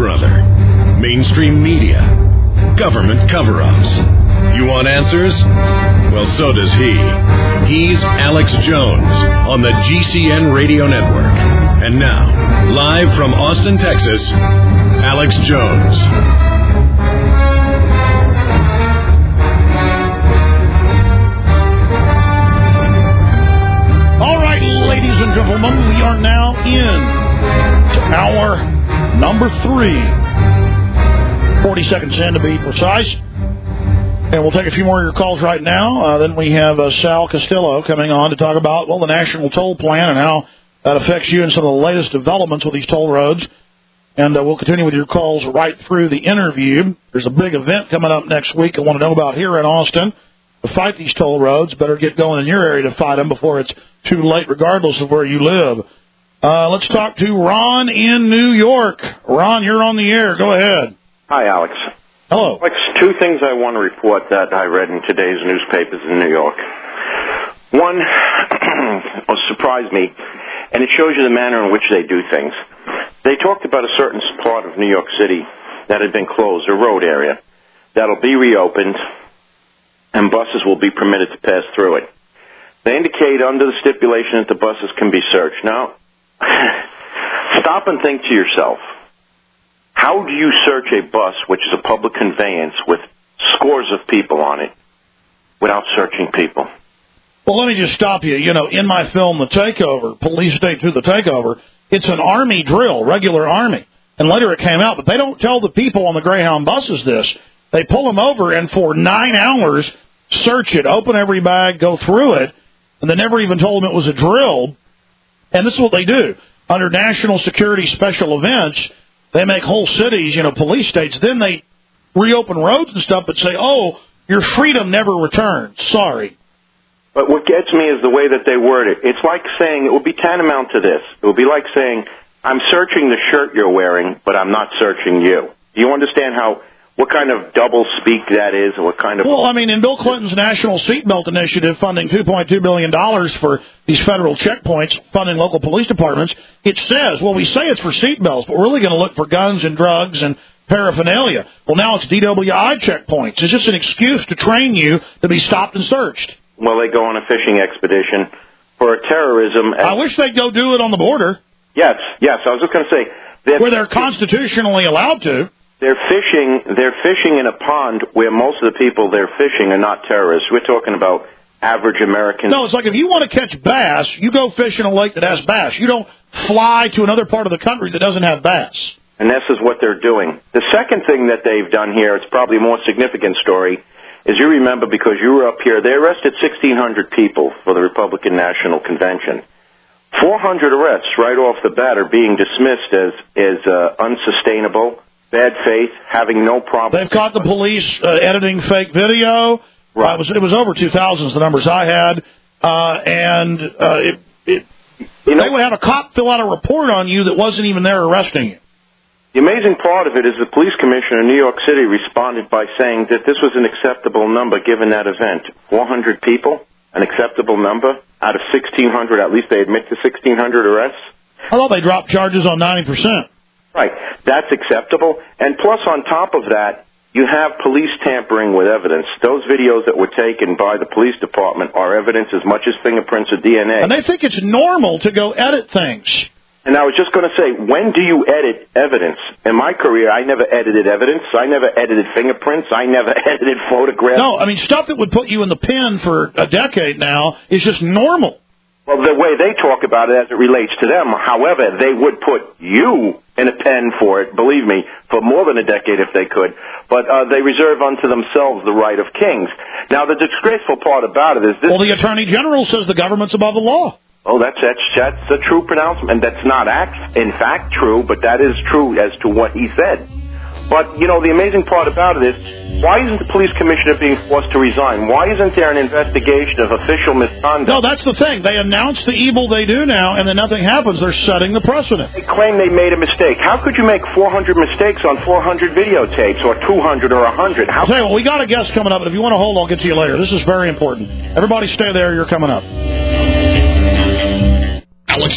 brother? Mainstream media? Government cover-ups? You want answers? Well, so does he. He's Alex Jones on the GCN Radio Network. And now, live from Austin, Texas, Alex Jones. All right, ladies and gentlemen, we are now in to hour number 3. 40 seconds in to be precise. And we'll take a few more of your calls right now. Then we have Sal Castillo coming on to talk about, well, the national toll plan and how that affects you and some of the latest developments with these toll roads. And we'll continue with your calls right through the interview. There's a big event coming up next week I want to know about here in Austin to fight these toll roads. Better get going in your area to fight them before it's too late, regardless of where you live. Let's talk to Ron in New York. Ron, you're on the air. Go ahead. Hi, Alex. Hello. Alex, 2 things I want to report that I read in today's newspapers in New York. One surprised me, and it shows you the manner in which they do things. They talked about a certain part of New York City that had been closed, a road area, that'll be reopened, and buses will be permitted to pass through it. They indicate under the stipulation that the buses can be searched. Now, stop and think to yourself. How do you search a bus, which is a public conveyance with scores of people on it, without searching people? Well, let me just stop you. You know, in my film, The Takeover, Police State Through the Takeover, it's an Army drill, regular Army. And later it came out, but they don't tell the people on the Greyhound buses this. They pull them over and for 9 hours, search it, open every bag, go through it, and they never even told them it was a drill. And this is what they do. Under national security special events, they make whole cities, you know, police states. Then they reopen roads and stuff, but say, oh, your freedom never returns. Sorry. But what gets me is the way that they word it. It's like saying, it would be tantamount to this. It would be like saying, I'm searching the shirt you're wearing, but I'm not searching you. Do you understand what kind of double speak that is, or what kind of... Well, I mean, in Bill Clinton's National Seatbelt Initiative, funding $2.2 billion for these federal checkpoints, funding local police departments, it says, well, we say it's for seatbelts, but we're really going to look for guns and drugs and paraphernalia. Well, now it's DWI checkpoints. It's just an excuse to train you to be stopped and searched. Well, they go on a fishing expedition for terrorism. I wish they'd go do it on the border. Yes. I was just going to say... where they're constitutionally allowed to. They're fishing in a pond where most of the people they're fishing are not terrorists. We're talking about average Americans. No, it's like if you want to catch bass, you go fish in a lake that has bass. You don't fly to another part of the country that doesn't have bass. And this is what they're doing. The second thing that they've done here, it's probably a more significant story, is you remember because you were up here, they arrested 1,600 people for the Republican National Convention. 400 arrests right off the bat are being dismissed as unsustainable, bad faith, having no problem. They've caught the police editing fake video. Right. It was over 2,000 is the numbers I had. They would have a cop fill out a report on you that wasn't even there arresting you. The amazing part of it is the police commissioner in New York City responded by saying that this was an acceptable number given that event. 400 people, an acceptable number out of 1,600, at least they admit to 1,600 arrests. I thought they dropped charges on 90%. Right. That's acceptable. And plus, on top of that, you have police tampering with evidence. Those videos that were taken by the police department are evidence as much as fingerprints or DNA. And they think it's normal to go edit things. And I was just going to say, when do you edit evidence? In my career, I never edited evidence. I never edited fingerprints. I never edited photographs. No, I mean, stuff that would put you in the pen for a decade now is just normal. Well, the way they talk about it as it relates to them, however, they would put you in a pen for it, believe me, for more than a decade if they could. But they reserve unto themselves the right of kings. Now, the disgraceful part about it is this... Well, the Attorney General says the government's above the law. Oh, that's a true pronouncement. That's not in fact true, but that is true as to what he said. But, you know, the amazing part about it is, why isn't the police commissioner being forced to resign? Why isn't there an investigation of official misconduct? No, that's the thing. They announce the evil they do now, and then nothing happens. They're setting the precedent. They claim they made a mistake. How could you make 400 mistakes on 400 videotapes, or 200 or 100? I'll tell you what, we got a guest coming up, but if you want to hold, I'll get to you later. This is very important. Everybody stay there. You're coming up. Alex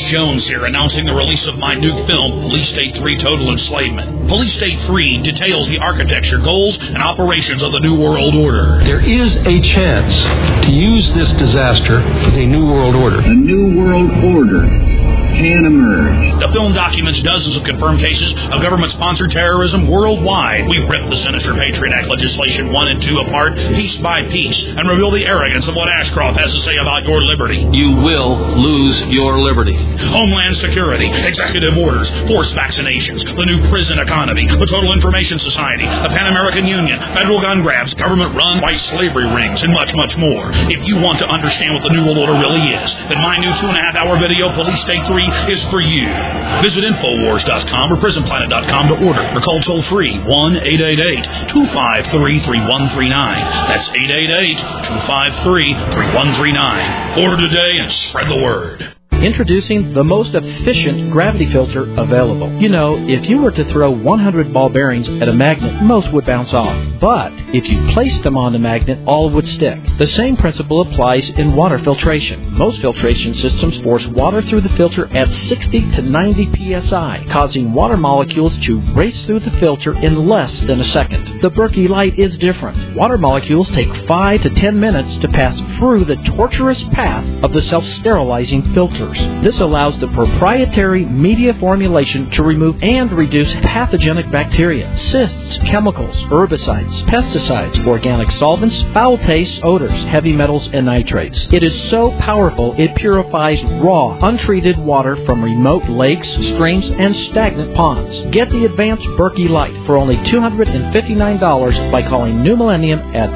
Jones here, announcing the release of my new film, Police State 3 Total Enslavement. Police State 3 details the architecture, goals, and operations of the New World Order. There is a chance to use this disaster for the New World Order. The New World Order can emerge. The film documents dozens of confirmed cases of government-sponsored terrorism worldwide. We rip the sinister Patriot Act legislation 1 and 2 apart, piece by piece, and reveal the arrogance of what Ashcroft has to say about your liberty. You will lose your liberty. Homeland Security, executive orders, forced vaccinations, the new prison economy, the Total Information Society, the Pan-American Union, federal gun grabs, government-run white slavery rings, and much, much more. If you want to understand what the New World Order really is, then my new 2.5-hour video, Police State 3, is for you. Visit Infowars.com or PrisonPlanet.com to order or call toll-free 1-888-253-3139. That's 888-253-3139. Order today and spread the word. Introducing the most efficient gravity filter available. You know, if you were to throw 100 ball bearings at a magnet, most would bounce off. But if you placed them on the magnet, all would stick. The same principle applies in water filtration. Most filtration systems force water through the filter at 60 to 90 psi, causing water molecules to race through the filter in less than a second. The Berkey Light is different. Water molecules take 5 to 10 minutes to pass through the tortuous path of the self-sterilizing filters. This allows the proprietary media formulation to remove and reduce pathogenic bacteria, cysts, chemicals, herbicides, pesticides, organic solvents, foul tastes, odors, heavy metals, and nitrates. It is so powerful it purifies raw, untreated water from remote lakes, streams, and stagnant ponds. Get the advanced Berkey Light for only $259 by calling New Millennium at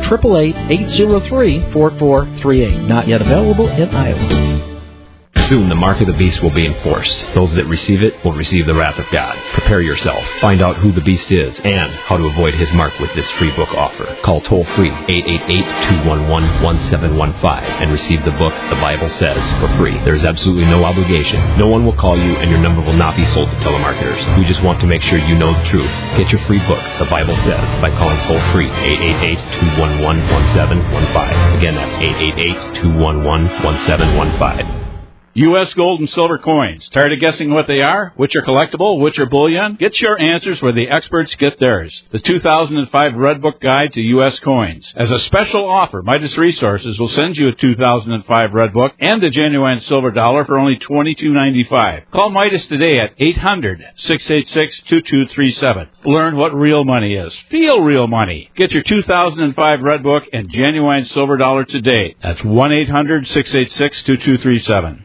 888-803-4438. Not yet available in Iowa. Soon the mark of the beast will be enforced. Those that receive it will receive the wrath of God. Prepare yourself. Find out who the beast is and how to avoid his mark with this free book offer. Call toll-free 888-211-1715 and receive the book The Bible Says for free. There is absolutely no obligation. No one will call you and your number will not be sold to telemarketers. We just want to make sure you know the truth. Get your free book, The Bible Says, by calling toll-free 888-211-1715. Again, that's 888-211-1715. U.S. gold and silver coins. Tired of guessing what they are? Which are collectible? Which are bullion? Get your answers where the experts get theirs. The 2005 Red Book Guide to U.S. Coins. As a special offer, Midas Resources will send you a 2005 Red Book and a genuine silver dollar for only $22.95. Call Midas today at 800-686-2237. Learn what real money is. Feel real money. Get your 2005 Red Book and genuine silver dollar today. That's 1-800-686-2237.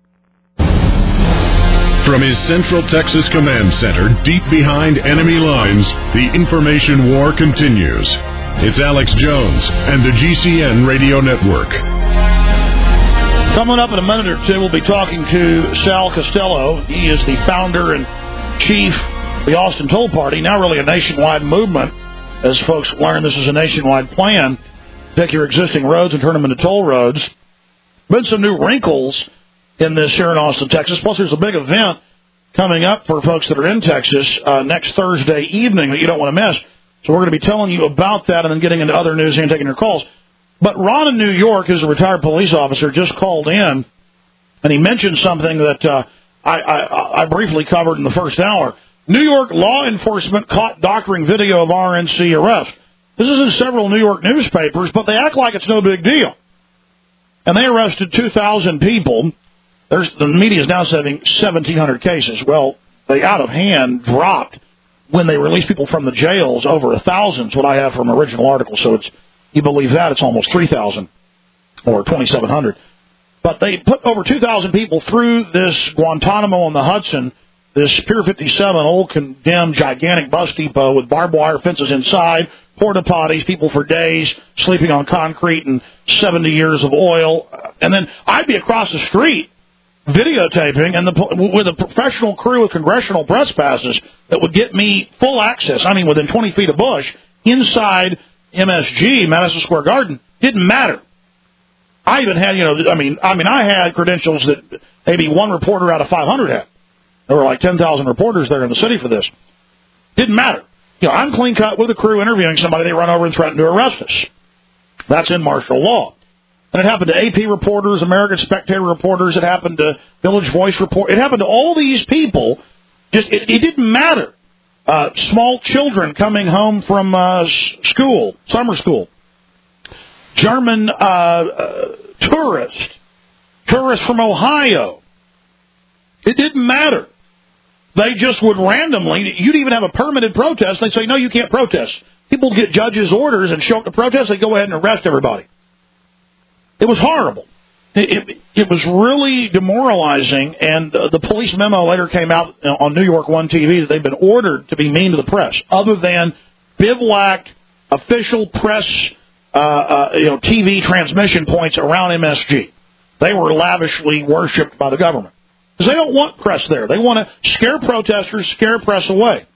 From his Central Texas Command Center, deep behind enemy lines, the information war continues. It's Alex Jones and the GCN Radio Network. Coming up in a minute or two, we'll be talking to Sal Costello. He is the founder and chief of the Austin Toll Party, now really a nationwide movement. As folks learn, this is a nationwide plan. Take your existing roads and turn them into toll roads. Been some new wrinkles in this here in Austin, Texas. Plus, there's a big event coming up for folks that are in Texas next Thursday evening that you don't want to miss. So we're going to be telling you about that and then getting into other news and taking your calls. But Ron in New York, who's a retired police officer, just called in, and he mentioned something that I briefly covered in the first hour. New York law enforcement caught doctoring video of RNC arrest. This is in several New York newspapers, but they act like it's no big deal. And they arrested 2,000 people. The media is now saying 1,700 cases. Well, they out of hand dropped when they released people from the jails. Over 1,000 is what I have from original article. So it's, you believe that, it's almost 3,000 or 2,700. But they put over 2,000 people through this Guantanamo on the Hudson, this Pier 57 old condemned gigantic bus depot with barbed wire fences inside, porta potties, people for days sleeping on concrete and 70 years of oil. And then I'd be across the street videotaping and with a professional crew of congressional press passes that would get me full access, I mean within 20 feet of Bush, inside MSG, Madison Square Garden. Didn't matter. I even had, I had credentials that maybe one reporter out of 500 had. There were like 10,000 reporters there in the city for this. Didn't matter. I'm clean cut with a crew interviewing somebody. They run over and threaten to arrest us. That's in martial law. And it happened to AP reporters, American Spectator reporters. It happened to Village Voice report. It happened to all these people. Just it didn't matter. Small children coming home from school, summer school. German tourists from Ohio. It didn't matter. They just would randomly, you'd even have a permitted protest, they'd say, no, you can't protest. People get judges' orders and show up to protest, they go ahead and arrest everybody. It was horrible. It was really demoralizing, and the police memo later came out on New York One TV that they've been ordered to be mean to the press, other than bivouacked official press TV transmission points around MSG. They were lavishly worshipped by the government. Because they don't want press there. They want to scare protesters, scare press away.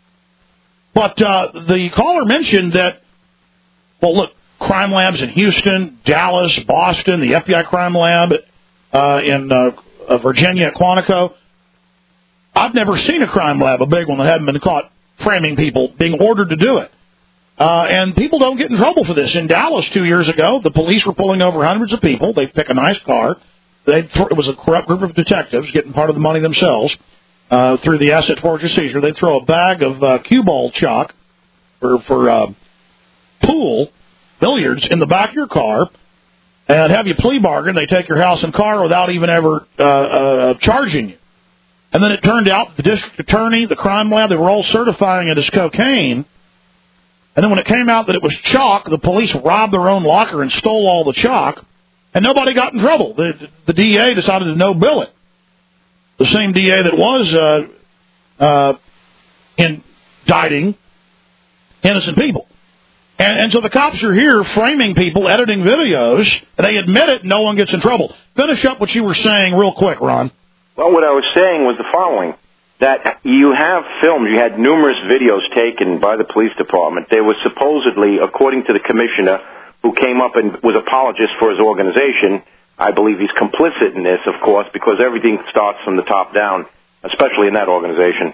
But the caller mentioned that, well, look, crime labs in Houston, Dallas, Boston, the FBI crime lab in Virginia at Quantico. I've never seen a crime lab, a big one, that hadn't been caught framing people, being ordered to do it. And people don't get in trouble for this. In Dallas 2 years ago, the police were pulling over hundreds of people. They'd pick a nice car. It was a corrupt group of detectives getting part of the money themselves through the asset forfeiture seizure. They'd throw a bag of cue ball chalk for pool billiards in the back of your car and have you plea bargain. They take your house and car without even ever charging you. And then it turned out the district attorney, the crime lab, they were all certifying it as cocaine. And then when it came out that it was chalk, the police robbed their own locker and stole all the chalk, and nobody got in trouble. The DA decided to no-bill it. The same DA that was indicting innocent people. And so the cops are here framing people, editing videos, and they admit it, and no one gets in trouble. Finish up what you were saying real quick, Ron. Well, what I was saying was the following, that you have filmed, you had numerous videos taken by the police department. They were supposedly, according to the commissioner, who came up and was apologist for his organization, I believe he's complicit in this, of course, because everything starts from the top down, especially in that organization.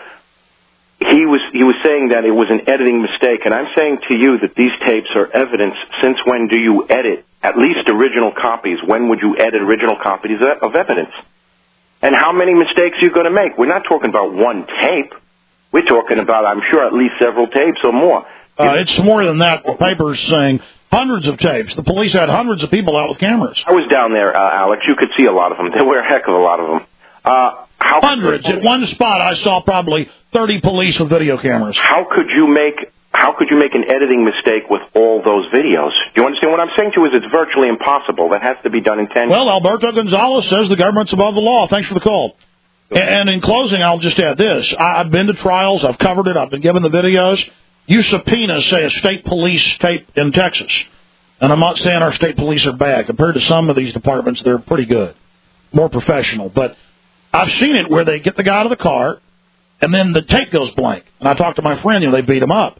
He was saying that it was an editing mistake, and I'm saying to you that these tapes are evidence. Since when do you edit at least original copies? When would you edit original copies of evidence? And how many mistakes are you going to make? We're not talking about one tape. We're talking about, I'm sure, at least several tapes or more. It's more than that. The paper's saying hundreds of tapes. The police had hundreds of people out with cameras. I was down there, Alex. You could see a lot of them. There were a heck of a lot of them. Hundreds. At one spot, I saw probably 30 police with video cameras. How could you make an editing mistake with all those videos? Do you understand what I'm saying to you? Is it's virtually impossible. That has to be done intentionally. Well, Alberto Gonzalez says the government's above the law. Thanks for the call. And in closing, I'll just add this. I've been to trials. I've covered it. I've been given the videos. You subpoena, say, a state police tape in Texas. And I'm not saying our state police are bad. Compared to some of these departments, they're pretty good, more professional. But I've seen it where they get the guy out of the car, and then the tape goes blank. And I talked to my friend, they beat him up.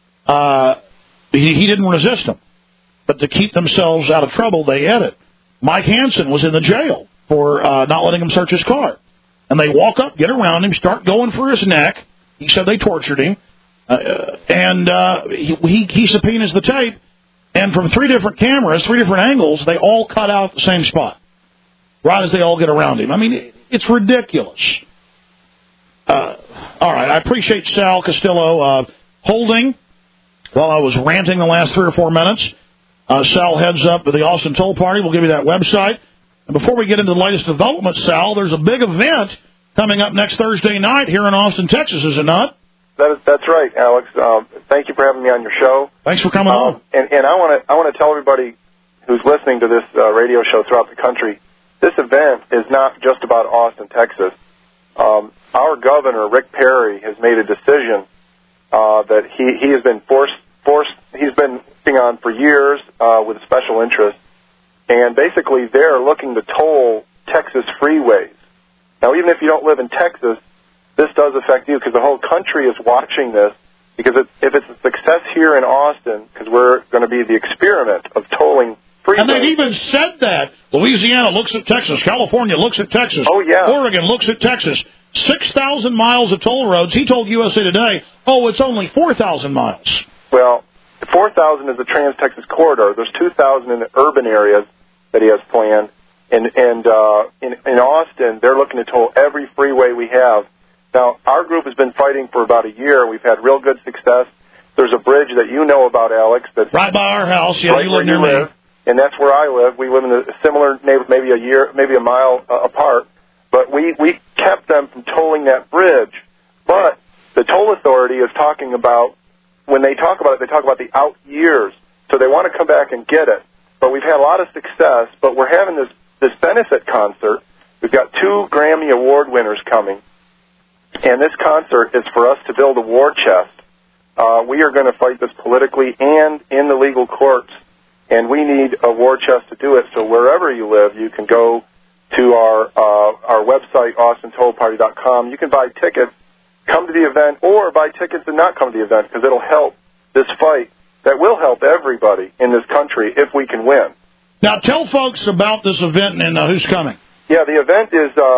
He didn't resist him. But to keep themselves out of trouble, they edit. Mike Hansen was in the jail for not letting him search his car. And they walk up, get around him, start going for his neck. He said they tortured him. He subpoenas the tape, and from 3 different cameras, 3 different angles, they all cut out the same spot, right as they all get around him. I mean, it's ridiculous. All right, I appreciate Sal Castillo holding while I was ranting the last 3 or 4 minutes. Sal heads up to the Austin Toll Party. We'll give you that website. And before we get into the latest developments, Sal, there's a big event coming up next Thursday night here in Austin, Texas, is it not? That's right, Alex. Thank you for having me on your show. Thanks for coming on. And I want to tell everybody who's listening to this radio show throughout the country, this event is not just about Austin, Texas. Our governor, Rick Perry, has made a decision that he has been forced. He's been working on for years with a special interest, and basically they're looking to toll Texas freeways. Now, even if you don't live in Texas, this does affect you because the whole country is watching this. Because if it's a success here in Austin, because we're going to be the experiment of tolling freeways. And they've even said that. Louisiana looks at Texas. California looks at Texas. Oh, yeah. Oregon looks at Texas. 6,000 miles of toll roads. He told USA Today, it's only 4,000 miles. Well, 4,000 is the Trans-Texas Corridor. There's 2,000 in the urban areas. that he has planned. And in Austin, they're looking to toll every freeway we have. Now, our group has been fighting for about a year. We've had real good success. There's a bridge that you know about, Alex. That's right by our house. Yeah, right you live near me. And that's where I live. We live in a similar neighborhood, maybe a mile apart. But we kept them from tolling that bridge. But the toll authority is talking about, when they talk about it, they talk about the out years. So they want to come back and get it. But we've had a lot of success. But we're having this benefit concert. We've got 2 Grammy Award winners coming. And this concert is for us to build a war chest. We are going to fight this politically and in the legal courts. And we need a war chest to do it. So wherever you live, you can go to our website, AustinTollParty.com. You can buy tickets, come to the event, or buy tickets and not come to the event, because it'll help this fight that will help everybody in this country if we can win. Now, tell folks about this event and who's coming. Yeah, the event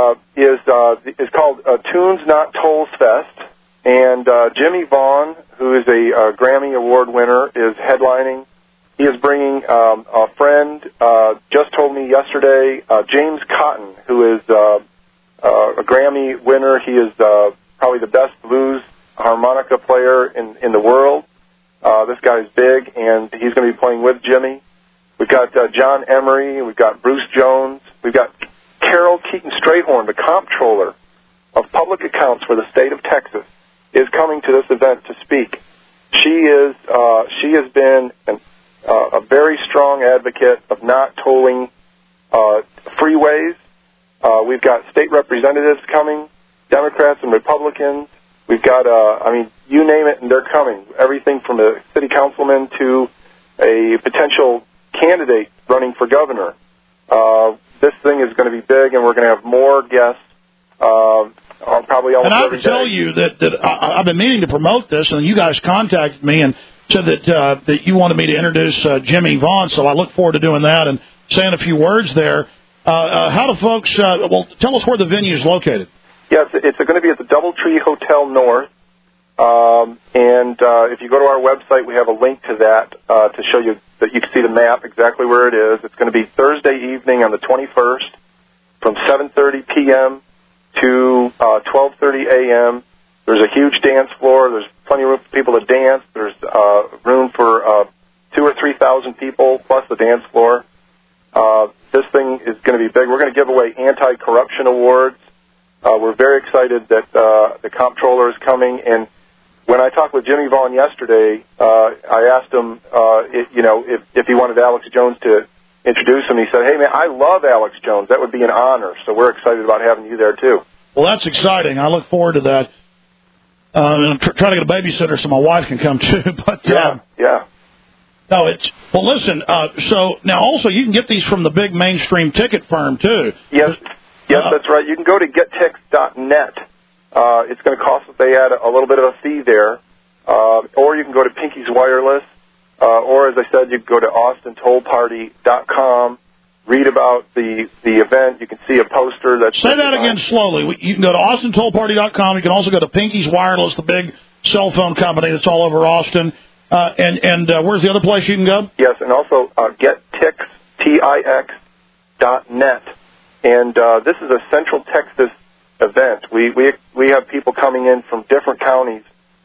is called Tunes Not Tolls Fest, and Jimmy Vaughn, who is a Grammy Award winner, is headlining. He is bringing a friend, just told me yesterday, James Cotton, who is a Grammy winner. He is probably the best blues harmonica player in the world. This guy's big, and he's going to be playing with Jimmy. We've got John Emery. We've got Bruce Jones. We've got Carol Keaton Strayhorn, the comptroller of public accounts for the state of Texas, is coming to this event to speak. She has been a very strong advocate of not tolling freeways. We've got state representatives coming, Democrats and Republicans. We've got, you name it, and they're coming. Everything from a city councilman to a potential candidate running for governor. This thing is going to be big, and we're going to have more guests. Probably almost every day. And I would tell you that I've been meaning to promote this, and you guys contacted me and said that you wanted me to introduce Jimmy Vaughn, so I look forward to doing that and saying a few words there. How do folks, tell us where the venue is located. Yes, it's going to be at the Doubletree Hotel North, and if you go to our website, we have a link to that to show you that you can see the map, exactly where it is. It's going to be Thursday evening on the 21st from 7:30 p.m. to 12:30 a.m. There's a huge dance floor. There's plenty of room for people to dance. There's room for 2,000 or 3,000 people plus the dance floor. This thing is going to be big. We're going to give away anti-corruption awards. We're very excited that the comptroller is coming. And when I talked with Jimmy Vaughn yesterday, I asked him, if he wanted Alex Jones to introduce him. He said, "Hey, man, I love Alex Jones. That would be an honor." So we're excited about having you there, too. Well, that's exciting. I look forward to that. I'm trying to get a babysitter so my wife can come, too. But yeah. No, listen, so now also you can get these from the big mainstream ticket firm, too. Yes, that's right. You can go to gettix.net. It's going to cost, they add a little bit of a fee there. Or you can go to Pinky's Wireless. Or, as I said, you can go to AustinTollParty.com, read about the event. You can see a poster. Say that again slowly. You can go to AustinTollParty.com. You can also go to Pinky's Wireless, the big cell phone company that's all over Austin. And where's the other place you can go? Yes, and also GetTix.net. And this is a Central Texas event. We have people coming in from different counties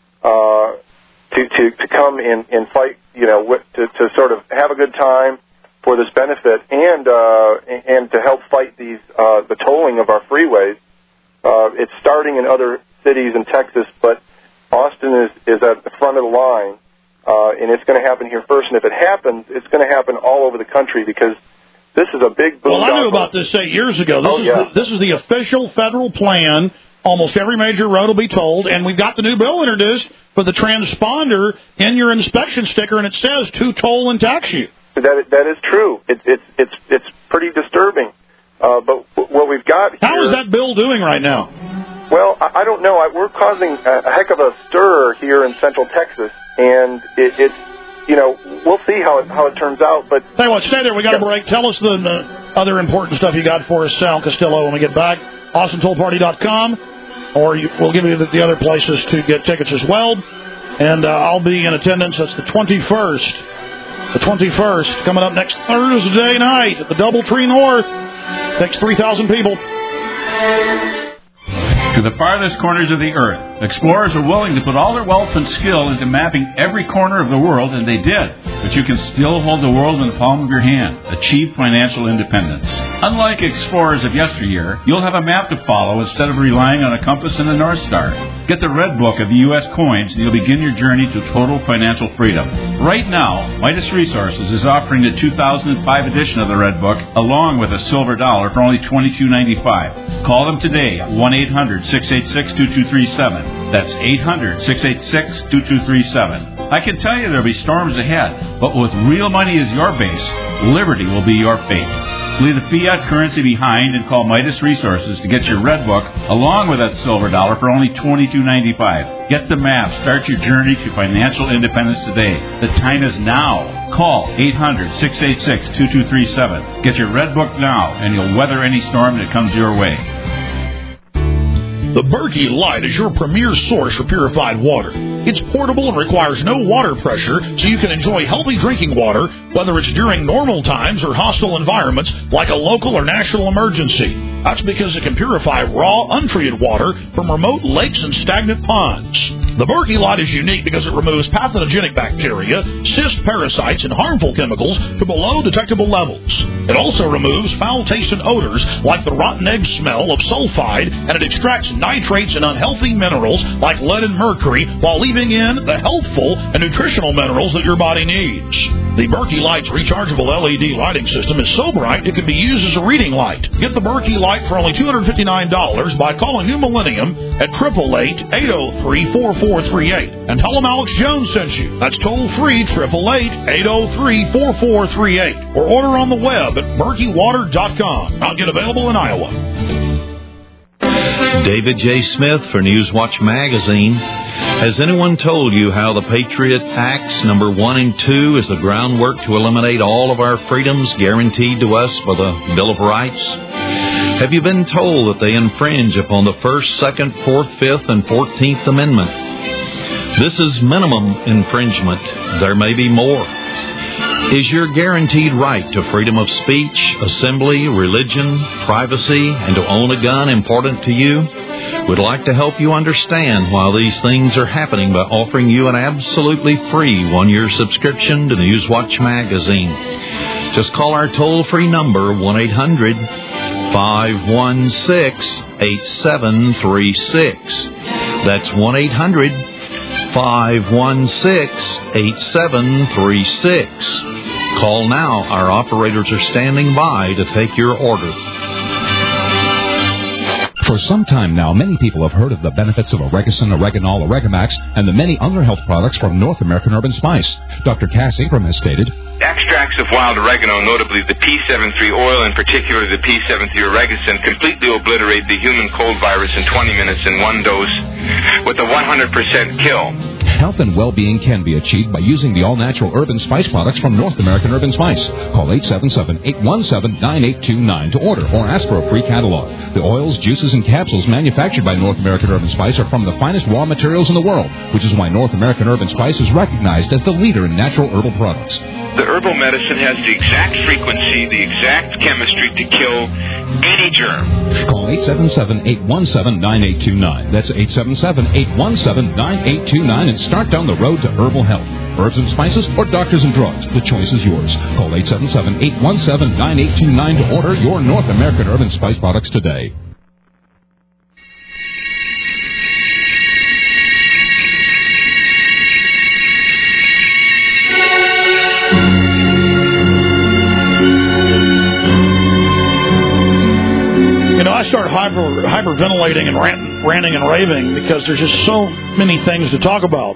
to come and fight, to sort of have a good time for this benefit and to help fight the tolling of our freeways. It's starting in other cities in Texas, but Austin is at the front of the line, and it's going to happen here first. And if it happens, it's going to happen all over the country because this is a big boom. Well, I knew about this 8 years ago. This is the official federal plan. Almost every major road will be tolled, and we've got the new bill introduced for the transponder in your inspection sticker, and it says to toll and tax you. That is true. It's pretty disturbing. But what we've got here... How is that bill doing right now? Well, I don't know. We're causing a heck of a stir here in Central Texas, and it's we'll see how it turns out. But tell you what, stay there. We got a break. Tell us the other important stuff you got for us, Sal Castillo, when we get back. AustinTollParty.com, or we'll give you the other places to get tickets as well. And I'll be in attendance. That's the 21st the 21st, coming up next Thursday night at the Doubletree North. Takes 3,000 people. To the farthest corners of the earth, explorers are willing to put all their wealth and skill into mapping every corner of the world, and they did. But you can still hold the world in the palm of your hand. Achieve financial independence. Unlike explorers of yesteryear, you'll have a map to follow instead of relying on a compass and a North Star. Get the Red Book of the U.S. coins, and you'll begin your journey to total financial freedom. Right now, Midas Resources is offering the 2005 edition of the Red Book, along with a silver dollar for only $22.95. Call them today at 1-800-686-2237. That's 800-686-2237. I can tell you there'll be storms ahead, but with real money as your base, liberty will be your fate. Leave the fiat currency behind and call Midas Resources to get your Red Book along with that silver dollar for only $22.95. Get the map. Start your journey to financial independence today. The time is now. Call 800-686-2237. Get your Red Book now, and you'll weather any storm that comes your way. The Berkey Light is your premier source for purified water. It's portable and requires no water pressure, so you can enjoy healthy drinking water, whether it's during normal times or hostile environments like a local or national emergency. That's because it can purify raw, untreated water from remote lakes and stagnant ponds. The Berkey Light is unique because it removes pathogenic bacteria, cyst parasites, and harmful chemicals to below detectable levels. It also removes foul-tasting odors like the rotten egg smell of sulfide, and it extracts nitrates and unhealthy minerals like lead and mercury while leaving in the healthful and nutritional minerals that your body needs. The Berkey Light's rechargeable LED lighting system is so bright it can be used as a reading light. Get the Berkey Light for only $259 by calling New Millennium at 888-803-4438 and tell them Alex Jones sent you. That's toll-free 888-803-4438 or order on the web at berkeywater.com. Not yet available in Iowa. David J. Smith for Newswatch Magazine. Has anyone told you how the Patriot Acts number 1 and 2 is the groundwork to eliminate all of our freedoms guaranteed to us by the Bill of Rights? Have you been told that they infringe upon the 1st, 2nd, 4th, 5th, and 14th Amendment? This is minimum infringement. There may be more. Is your guaranteed right to freedom of speech, assembly, religion, privacy, and to own a gun important to you? We'd like to help you understand why these things are happening by offering you an absolutely free 1-year subscription to Newswatch Magazine. Just call our toll-free number, 1-800-516-8736. That's 1-800-516-8736. Call now. Our operators are standing by to take your order. For some time now, many people have heard of the benefits of Oregacin, Oreganol, Oregamax, and the many other health products from North American Herb & Spice. Dr. Cass Ingram has stated, extracts of wild oregano, notably the P73 oil, and particularly the P73 Oregacin, completely obliterate the human cold virus in 20 minutes in one dose with a 100% kill. Health and well-being can be achieved by using the all-natural herb and spice products from North American Herb & Spice. Call 877-817-9829 to order or ask for a free catalog. The oils, juices, and capsules manufactured by North American Herb & Spice are from the finest raw materials in the world, which is why North American Herb & Spice is recognized as the leader in natural herbal products. The herbal medicine has the exact frequency, the exact chemistry to kill any germ. Call 877-817-9829. That's 877-817-9829 and start down the road to herbal health. Herbs and spices or doctors and drugs. The choice is yours. Call 877-817-9829 to order your North American Herb & Spice products today. I start hyperventilating and ranting and raving because there's just so many things to talk about.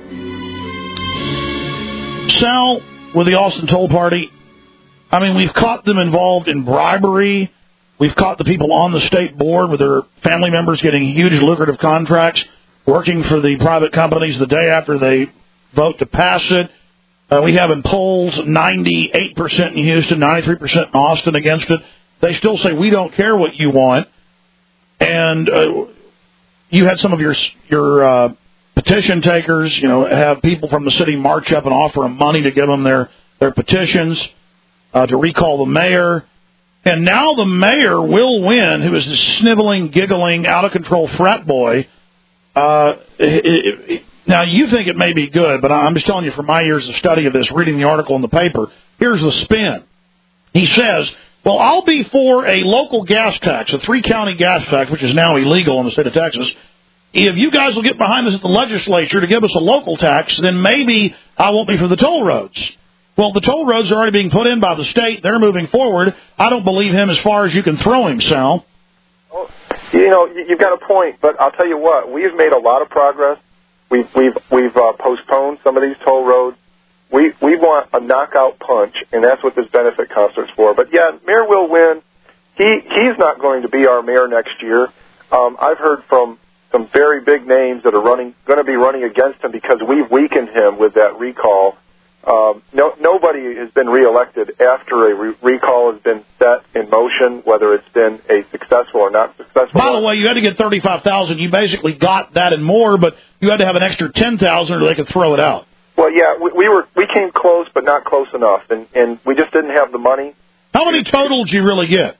Sal, with the Austin Toll Party, I mean, we've caught them involved in bribery. We've caught the people on the state board with their family members getting huge lucrative contracts, working for the private companies the day after they vote to pass it. We have in polls 98% in Houston, 93% in Austin against it. They still say, we don't care what you want. And you had some of your petition takers, have people from the city march up and offer them money to give them their There are petitions to recall the mayor. And now the mayor, Will Wynn, who is this sniveling, giggling, out-of-control frat boy, now you think it may be good, but I'm just telling you from my years of study of this, reading the article in the paper, here's the spin. He says, well, I'll be for a local gas tax, a 3-county gas tax, which is now illegal in the state of Texas. If you guys will get behind us at the legislature to give us a local tax, then maybe I won't be for the toll roads. Well, the toll roads are already being put in by the state. They're moving forward. I don't believe him as far as you can throw him, Sal. Well, you've got a point, but I'll tell you what. We've made a lot of progress. We've postponed some of these toll roads. We want a knockout punch, and that's what this benefit concert's for. But, yeah, Mayor Will Wynn, he's not going to be our mayor next year. I've heard from some very big names that are going to be running against him because we've weakened him with that recall. Nobody has been reelected after a recall has been set in motion, whether it's been a successful or not successful. By the way, you had to get $35,000. You basically got that and more, but you had to have an extra $10,000 or they could throw it out. Well, yeah, we came close, but not close enough, and we just didn't have the money. How many total did you really get?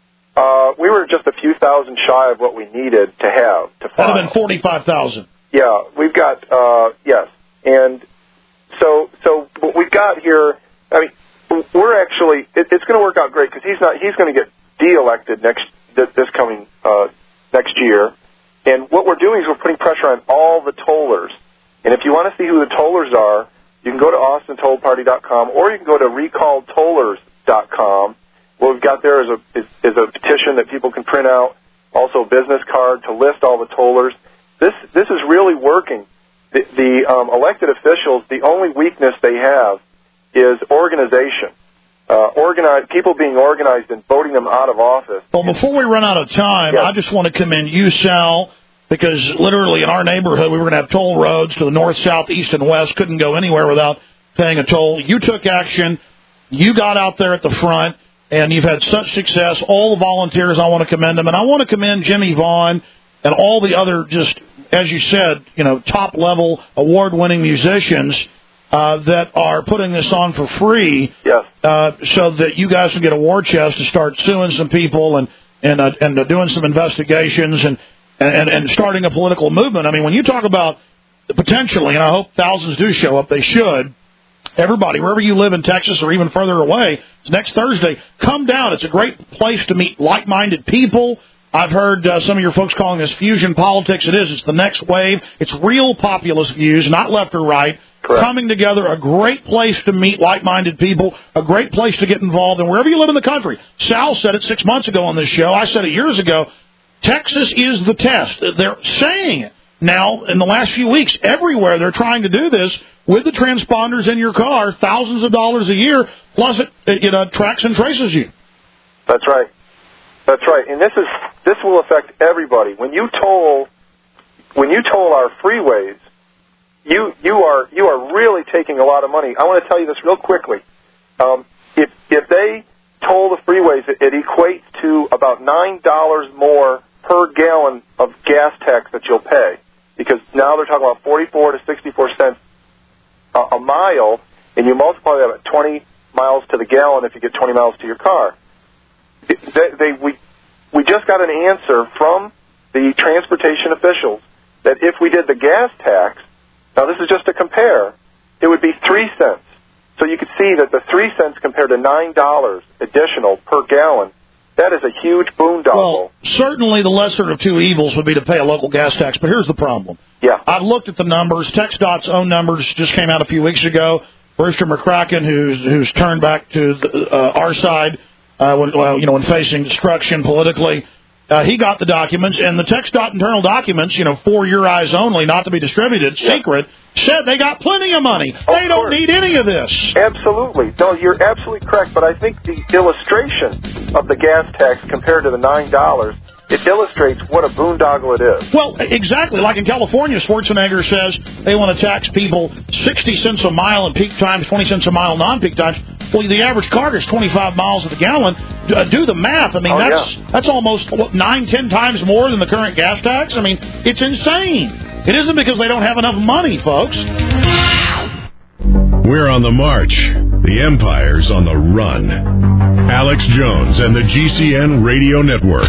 We were just a few thousand shy of what we needed to have to file. That would have been $45,000. Yeah, we've got yes, and. So what we've got here, I mean, we're actually, it's going to work out great because he's going to get de-elected this coming next year. And what we're doing is we're putting pressure on all the tollers. And if you want to see who the tollers are, you can go to AustinTollParty.com or you can go to RecallTollers.com. What we've got there is a petition that people can print out, also a business card to list all the tollers. This is really working. The elected officials, the only weakness they have is organization. People being organized and voting them out of office. Well, before we run out of time, I just want to commend you, Sal, because literally in our neighborhood we were going to have toll roads to the north, south, east, and west. Couldn't go anywhere without paying a toll. You took action. You got out there at the front, and you've had such success. All the volunteers, I want to commend them. And I want to commend Jimmy Vaughn and all the other just, as you said, top-level, award-winning musicians that are putting this on for free, so that you guys can get a war chest to start suing some people and doing some investigations and starting a political movement. I mean, when you talk about potentially, and I hope thousands do show up, they should. Everybody, wherever you live in Texas or even further away, it's next Thursday. Come down. It's a great place to meet like-minded people. I've heard some of your folks calling this fusion politics. It is. It's the next wave. It's real populist views, not left or right. Correct. Coming together, a great place to meet like-minded people, a great place to get involved, and wherever you live in the country. Sal said it 6 months ago on this show. I said it years ago. Texas is the test. They're saying it. Now, in the last few weeks, everywhere they're trying to do this with the transponders in your car, thousands of dollars a year, plus it tracks and traces you. That's right. That's right, and this will affect everybody. When you toll our freeways, you are really taking a lot of money. I want to tell you this real quickly. If they toll the freeways, it equates to about $9 more per gallon of gas tax that you'll pay, because now they're talking about 44 to 64 cents a mile, and you multiply that at 20 miles to the gallon if you get 20 miles to your car. We just got an answer from the transportation officials that if we did the gas tax, now this is just to compare, it would be 3 cents. So you could see that the 3 cents compared to $9 additional per gallon, that is a huge boondoggle. Well, certainly the lesser of two evils would be to pay a local gas tax, but here's the problem. Yeah. I've looked at the numbers. TxDOT's own numbers just came out a few weeks ago. Brewster McCracken, who's turned back to our side, when facing destruction politically, he got the documents, and the TxDOT internal documents, for your eyes only, not to be distributed, secret, said they got plenty of money. They don't need any of this. Absolutely. No, you're absolutely correct, but I think the illustration of the gas tax compared to the $9, it illustrates what a boondoggle it is. Well, exactly. Like in California, Schwarzenegger says they want to tax people 60 cents a mile in peak times, 20 cents a mile non-peak times. Well, the average car gets 25 miles at the gallon. Do the math. I mean, that's almost 9-10 times more than the current gas tax. I mean, it's insane. It isn't because they don't have enough money, folks. We're on the march. The empire's on the run. Alex Jones and the GCN Radio Network.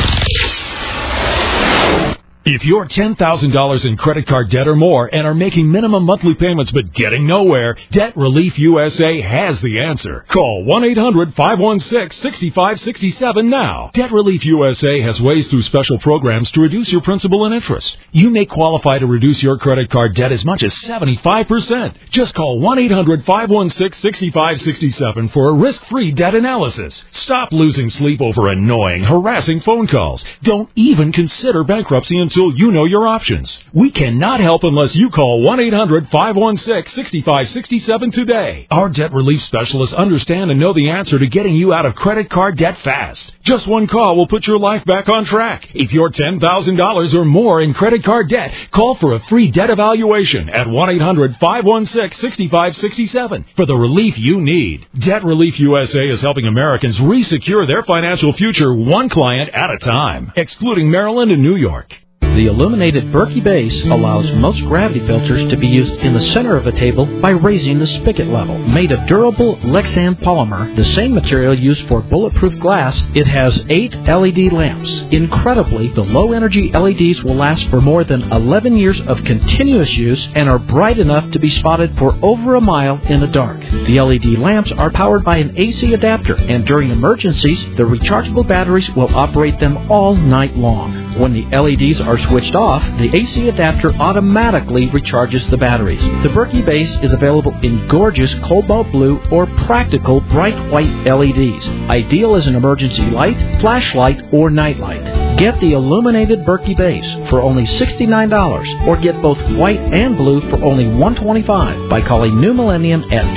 If you're $10,000 in credit card debt or more and are making minimum monthly payments but getting nowhere, Debt Relief USA has the answer. Call 1-800-516-6567 now. Debt Relief USA has ways through special programs to reduce your principal and interest. You may qualify to reduce your credit card debt as much as 75%. Just call 1-800-516-6567 for a risk-free debt analysis. Stop losing sleep over annoying, harassing phone calls. Don't even consider bankruptcy until you know your options. We cannot help unless you call 1-800-516-6567 today. Our debt relief specialists understand and know the answer to getting you out of credit card debt fast. Just one call will put your life back on track. If you're $10,000 or more in credit card debt, call for a free debt evaluation at 1-800-516-6567 for the relief you need. Debt Relief USA is helping Americans re-secure their financial future one client at a time, excluding Maryland and New York. The illuminated Berkey base allows most gravity filters to be used in the center of a table by raising the spigot level. Made of durable Lexan polymer, the same material used for bulletproof glass, it has 8 LED lamps. Incredibly, the low-energy LEDs will last for more than 11 years of continuous use and are bright enough to be spotted for over a mile in the dark. The LED lamps are powered by an AC adapter, and during emergencies, the rechargeable batteries will operate them all night long. When the LEDs are switched off, the AC adapter automatically recharges the batteries. The Berkey base is available in gorgeous cobalt blue or practical bright white LEDs. Ideal as an emergency light, flashlight, or nightlight. Get the illuminated Berkey base for only $69, or get both white and blue for only $125 by calling New Millennium at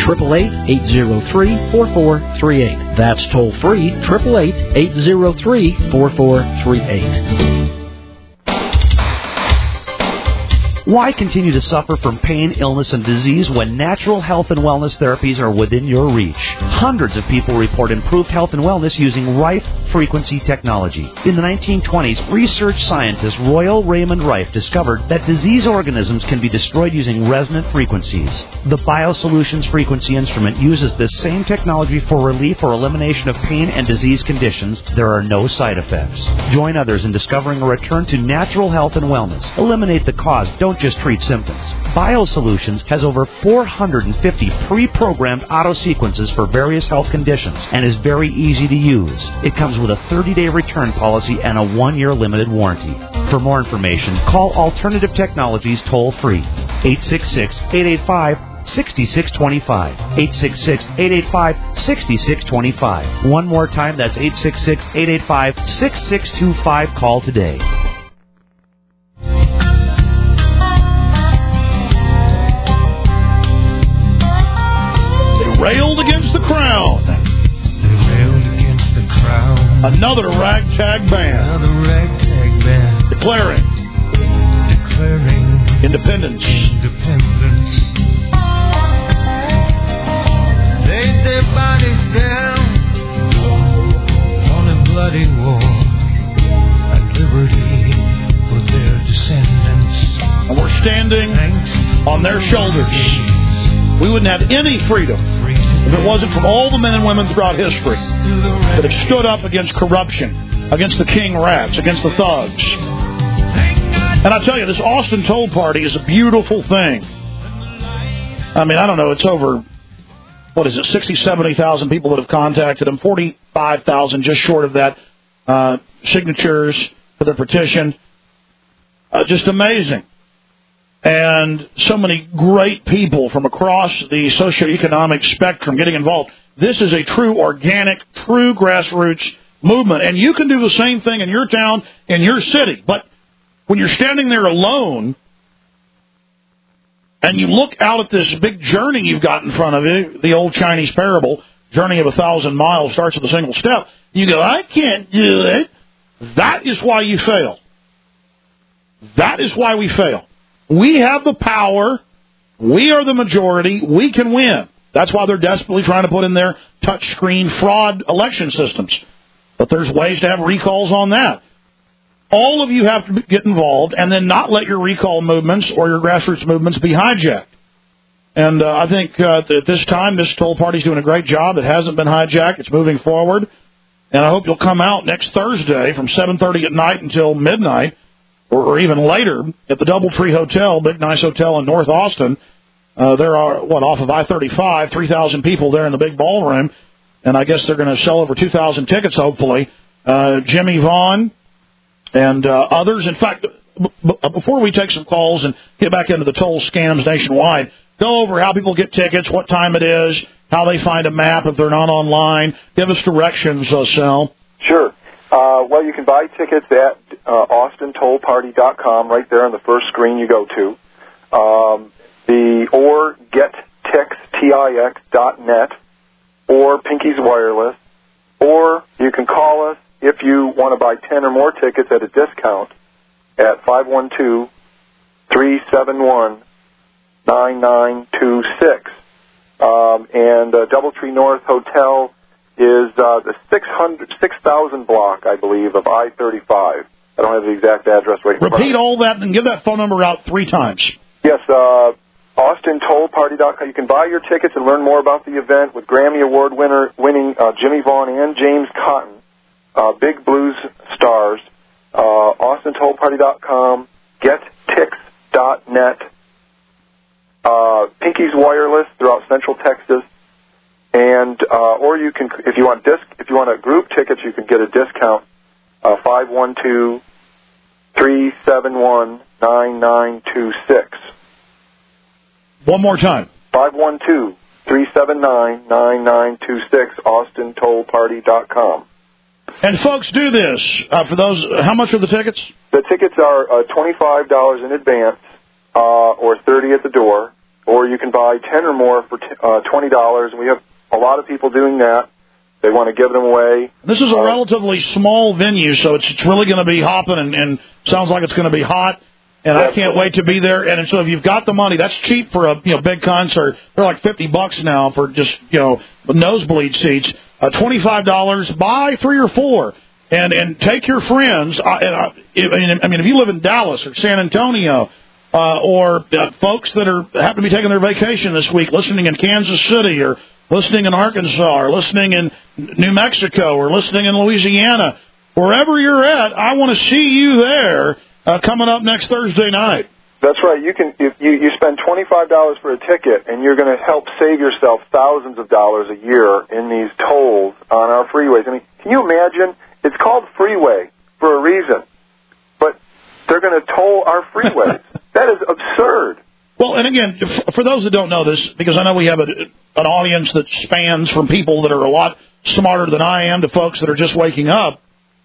888-803-4438. That's toll free, 888-803-4438. Why continue to suffer from pain, illness, and disease when natural health and wellness therapies are within your reach? Hundreds of people report improved health and wellness using Rife frequency technology. In the 1920s, research scientist Royal Raymond Rife discovered that disease organisms can be destroyed using resonant frequencies. The BioSolutions frequency instrument uses this same technology for relief or elimination of pain and disease conditions. There are no side effects. Join others in discovering a return to natural health and wellness. Eliminate the cause. Don't just treat symptoms. BioSolutions has over 450 pre-programmed auto sequences for various health conditions and is very easy to use. It comes with a 30-day return policy and a 1-year limited warranty. For more information, call Alternative Technologies toll-free, 866-885-6625. 866-885-6625. One more time, that's 866-885-6625. Call today. Railed against the crown. They railed against the crown. Another ragtag band. Another ragtag band. Declaring independence. Laid their bodies down on a bloody war, and liberty for their descendants. And we're standing on their shoulders. We wouldn't have any freedom if it wasn't for all the men and women throughout history that have stood up against corruption, against the king rats, against the thugs. And I tell you, this Austin Toll Party is a beautiful thing. I mean, I don't know, it's over, 60, 70,000 people that have contacted them, 45,000 just short of that, signatures for the petition. Just amazing. And so many great people from across the socioeconomic spectrum getting involved. This is a true organic, true grassroots movement. And you can do the same thing in your town, in your city. But when you're standing there alone and you look out at this big journey you've got in front of you, the old Chinese parable, journey of 1,000 miles starts with a single step, you go, I can't do it. That is why you fail. That is why we fail. We have the power. We are the majority. We can win. That's why they're desperately trying to put in their touchscreen fraud election systems. But there's ways to have recalls on that. All of you have to get involved and then not let your recall movements or your grassroots movements be hijacked. And I think at this time, this toll party's doing a great job. It hasn't been hijacked. It's moving forward. And I hope you'll come out next Thursday from 7:30 at night until midnight, or even later, at the Doubletree Hotel, big nice hotel in North Austin. There are, off of I-35, 3,000 people there in the big ballroom. And I guess they're going to sell over 2,000 tickets, hopefully. Jimmy Vaughn and others. In fact, before we take some calls and get back into the toll scams nationwide, go over how people get tickets, what time it is, how they find a map if they're not online. Give us directions, Sal. Sure. Well, you can buy tickets at austintollparty.com, right there on the first screen you go to. Or gettix.net, or Pinky's Wireless, or you can call us if you want to buy 10 or more tickets at a discount at 512-371-9926. And Doubletree North Hotel is the 6,000 block, I believe, of I-35. I don't have the exact address right now. Repeat all that and give that phone number out 3 times. Yes, AustinTollParty.com. You can buy your tickets and learn more about the event with Grammy Award winning Jimmy Vaughn and James Cotton, big blues stars. AustinTollParty.com, GetTix.net, Pinky's Wireless throughout Central Texas, and or you can, if you want a group tickets, you can get a discount. 512-371-9926. One more time. 512-379-9926, AustinTollParty.com. And folks, do this. For those, how much are the tickets? The tickets are $25 in advance, or $30 at the door, or you can buy 10 or more for $20. And we have a lot of people doing that. They want to give them away. This is a relatively small venue, so it's really going to be hopping, and sounds like it's going to be hot. And I can't wait to be there. And so if you've got the money, that's cheap for a big concert. They're like $50 now for just nosebleed seats. $25. Buy 3 or 4, and take your friends. I mean, if you live in Dallas or San Antonio, or folks that happen to be taking their vacation this week, listening in Kansas City, or listening in Arkansas, or listening in New Mexico, or listening in Louisiana, wherever you're at, I want to see you there. Coming up next Thursday night. That's right. You can you spend $25 for a ticket, and you're going to help save yourself thousands of dollars a year in these tolls on our freeways. I mean, can you imagine? It's called freeway for a reason, but they're going to toll our freeways. That is absurd. Well, and again, for those that don't know this, because I know we have an audience that spans from people that are a lot smarter than I am to folks that are just waking up.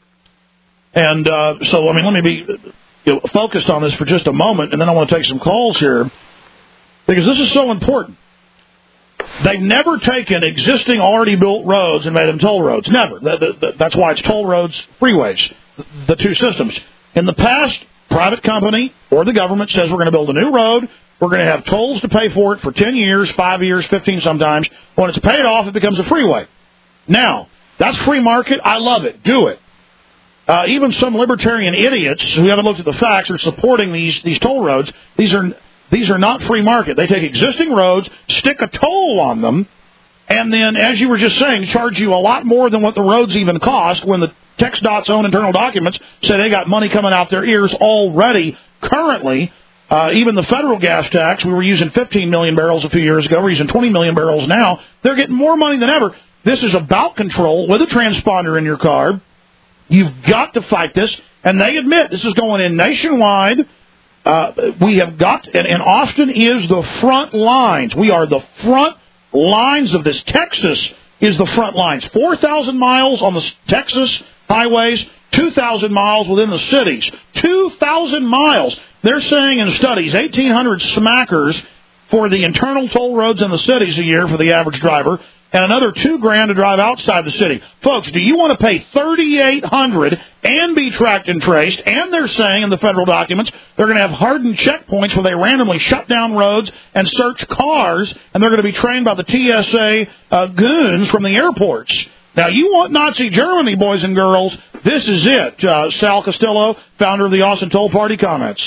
And so, I mean, let me be focused on this for just a moment, and then I want to take some calls here, because this is so important. They've never taken existing, already built roads and made them toll roads. Never. That's why it's toll roads, freeways, the two systems. In the past, private company or the government says we're going to build a new road, we're going to have tolls to pay for it for 10 years, 5 years, 15 sometimes. When it's paid off, it becomes a freeway. Now, that's free market. I love it. Do it. Even some libertarian idiots who haven't looked at the facts are supporting these toll roads. These are not free market. They take existing roads, stick a toll on them, and then, as you were just saying, charge you a lot more than what the roads even cost when the TxDOT's own internal documents say they got money coming out their ears already. Currently, even the federal gas tax, we were using 15 million barrels a few years ago. We're using 20 million barrels now. They're getting more money than ever. This is about control with a transponder in your car. You've got to fight this, and they admit this is going in nationwide. We have got, and Austin is the front lines. We are the front lines of this. Texas is the front lines. 4,000 miles on the Texas highways, 2,000 miles within the cities. 2,000 miles. They're saying in studies, 1,800 smackers for the internal toll roads in the cities a year for the average driver, and another $2,000 to drive outside the city. Folks, do you want to pay $3,800 and be tracked and traced? And they're saying in the federal documents they're going to have hardened checkpoints where they randomly shut down roads and search cars, and they're going to be trained by the TSA goons from the airports. Now, you want Nazi Germany, boys and girls. This is it. Sal Castillo, founder of the Austin Toll Party, comments.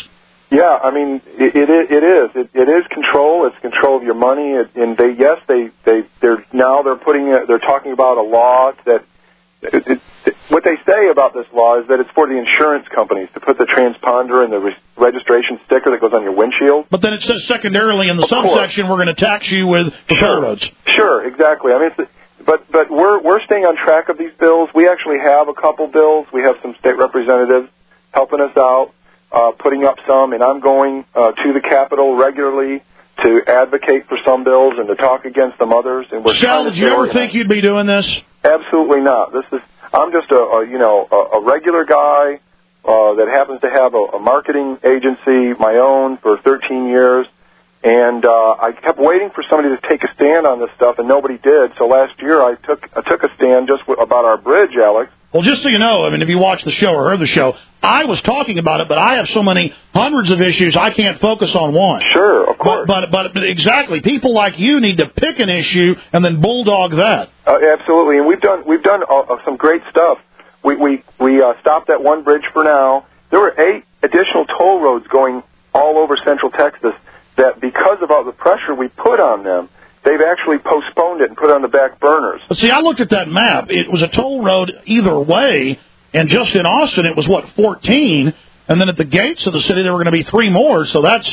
Yeah, I mean, it is. It is control. It's control of your money. And they're talking about a law that. What they say about this law is that it's for the insurance companies to put the transponder and the registration sticker that goes on your windshield. But then it says secondarily in the subsection we're going to tax you with the toll roads. Sure, exactly. I mean, but we're staying on track of these bills. We actually have a couple bills. We have some state representatives helping us out, putting up some, and I'm going to the Capitol regularly to advocate for some bills and to talk against some others. And Shell, did you ever think you'd be doing this? Absolutely not. I'm just a regular guy that happens to have a marketing agency, my own, for 13 years, and I kept waiting for somebody to take a stand on this stuff, and nobody did. So last year I took a stand just about our bridge, Alex. Well, just so you know, I mean, if you watched the show or heard the show, I was talking about it, but I have so many hundreds of issues, I can't focus on one. Sure, of course. But exactly, people like you need to pick an issue and then bulldog that. Absolutely, and we've done some great stuff. We stopped at one bridge for now. There were 8 additional toll roads going all over Central Texas that, because of all the pressure we put on them, they've actually postponed it and put it on the back burners. But see, I looked at that map. It was a toll road either way, and just in Austin it was, 14? And then at the gates of the city there were going to be 3 more, so that's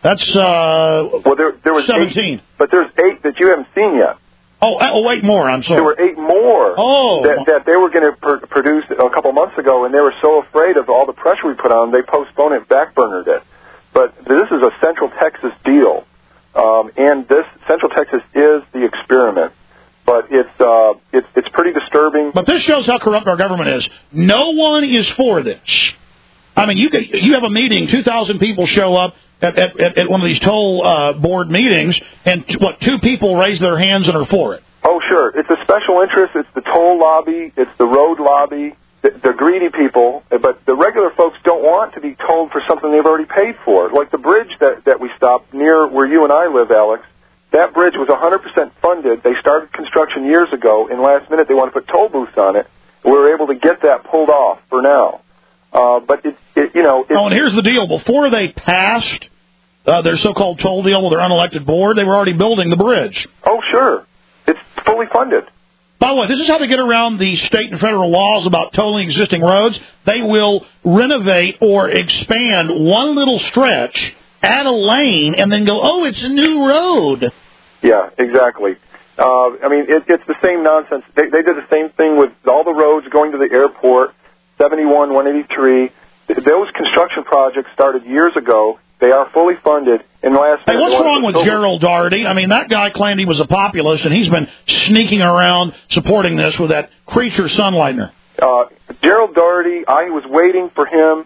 well, there was 17. 8, but there's 8 that you haven't seen yet. Oh, 8 more, I'm sorry. There were 8 more that they were going to produce a couple months ago, and they were so afraid of all the pressure we put on them, they postponed it, backburnered it. But this is a Central Texas deal. And this Central Texas is the experiment, but it's pretty disturbing. But this shows how corrupt our government is. No one is for this. I mean, you have a meeting, 2,000 people show up at one of these toll board meetings, and 2 people raise their hands and are for it. Oh, sure. It's a special interest. It's the toll lobby. It's the road lobby. The greedy people, but the regular folks don't want to be told for something they've already paid for. Like the bridge that we stopped near where you and I live, Alex, that bridge was 100% funded. They started construction years ago, and last minute they want to put toll booths on it. We were able to get that pulled off for now. But and here's the deal. Before they passed their so-called toll deal with their unelected board, they were already building the bridge. Oh, sure. It's fully funded. By the way, this is how they get around the state and federal laws about tolling existing roads. They will renovate or expand one little stretch, add a lane, and then go, oh, it's a new road. Yeah, exactly. I mean, it's the same nonsense. They did the same thing with all the roads going to the airport, 71, 183. Those construction projects started years ago. They are fully funded. And what's wrong with Gerald Doherty? I mean, that guy claimed he was a populist, and he's been sneaking around supporting this with that creature Sunlightner. Gerald Doherty, I was waiting for him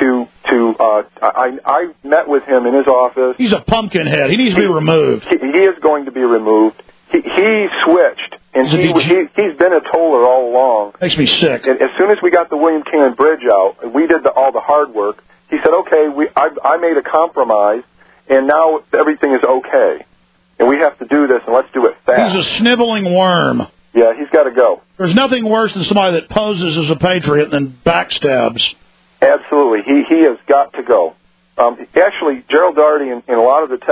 I met with him in his office. He's a pumpkin head. He needs to be removed. He is going to be removed. He switched, and he's been a toller all along. Makes me sick. And as soon as we got the William Cannon Bridge out, we did all the hard work. He said, okay, I made a compromise, and now everything is okay. And we have to do this, and let's do it fast. He's a sniveling worm. Yeah, he's got to go. There's nothing worse than somebody that poses as a patriot and then backstabs. Absolutely. He has got to go. Actually, Gerald Doherty and a lot of the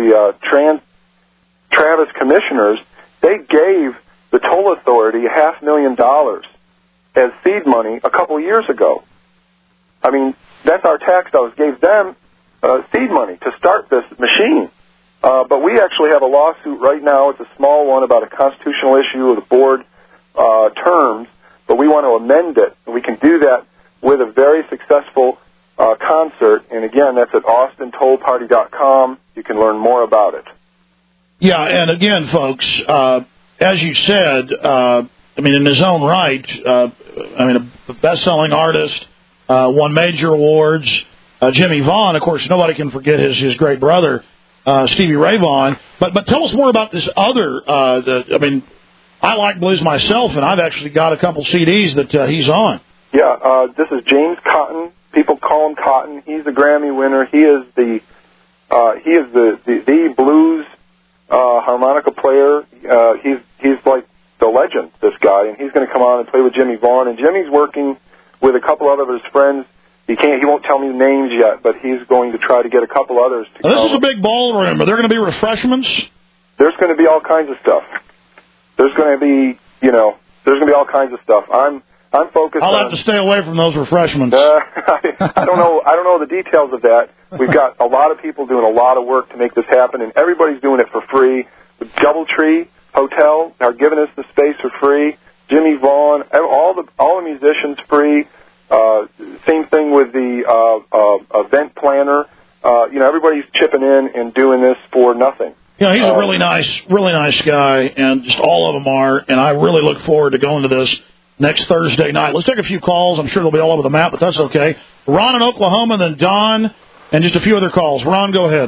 Travis commissioners, they gave the toll authority $500,000 as seed money a couple of years ago. I mean, that's our tax dollars. Gave them seed money to start this machine. But we actually have a lawsuit right now. It's a small one about a constitutional issue of the board terms, but we want to amend it. And we can do that with a very successful concert. And again, that's at austintollparty.com. You can learn more about it. Yeah, and again, folks, as you said, I mean, in his own right, a best-selling artist, won major awards. Jimmy Vaughn, of course, nobody can forget his great brother, Stevie Ray Vaughan. But tell us more about this other. I like blues myself, and I've actually got a couple CDs that he's on. Yeah, this is James Cotton. People call him Cotton. He's the Grammy winner. He is the blues harmonica player. He's like the legend, this guy, and he's going to come on and play with Jimmy Vaughn. And Jimmy's working with a couple other of his friends He won't tell me the names yet, but he's going to try to get a couple others to This is a big ballroom. Are there going to be refreshments? There's going to be all kinds of stuff. There's going to be, there's going to be all kinds of stuff. I'm focused I'll on... have to stay away from those refreshments. I don't know the details of that. We've got a lot of people doing a lot of work to make this happen, and everybody's doing it for free. The Doubletree Hotel are giving us the space for free. Jimmy Vaughn, all the musicians free. Same thing with the event planner. Everybody's chipping in and doing this for nothing. He's a really nice guy, and just all of them are, and I really look forward to going to this next Thursday night. Let's take a few calls. I'm sure they'll be all over the map, but that's okay. Ron in Oklahoma, then Don, and just a few other calls. Ron, go ahead.